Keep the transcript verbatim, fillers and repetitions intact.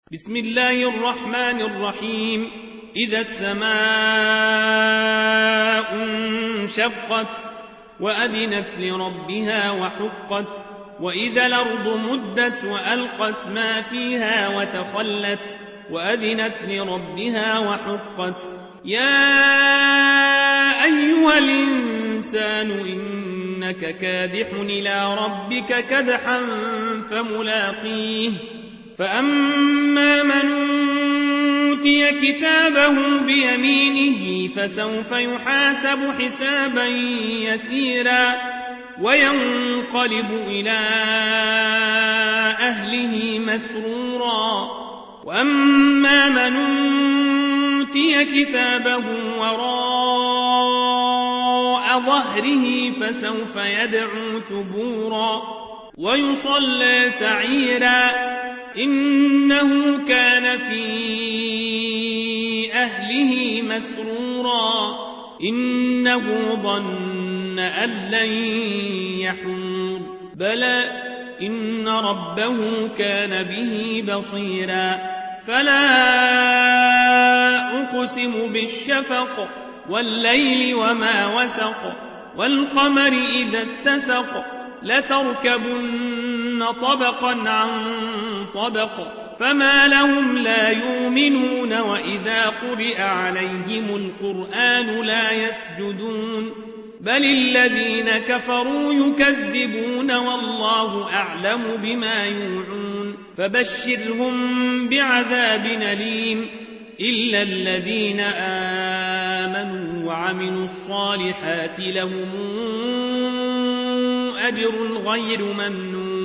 بسم الله الرحمن الرحيم. إذا السماء انشقت وأذنت لربها وحقت وإذا الأرض مدت وألقت ما فيها وتخلت وأذنت لربها وحقت يا أيها الإنسان إنك كادح إلى ربك كدحا فملاقيه فأما من أوتي كتابه بيمينه فسوف يحاسب حسابا يسيرا وينقلب إلى أهله مسرورا وأما من أوتي كتابه وراء ظهره فسوف يدعو ثبورا ويصلى سعيرا إنه كان في أهله مسرورا إنه ظن أن لن يحور بلى إن ربه كان به بصيرا فلا أقسم بالشفق والليل وما وسق والقمر إذا اتسق لتركبن طبقا عن طبق فما لهم لا يؤمنون وإذا قرئ عليهم القرآن لا يسجدون بل الذين كفروا يكذبون والله أعلم بما يوعون فبشرهم بعذاب أليم إلا الذين آمنوا وعملوا الصالحات لهم أجر غير ممنون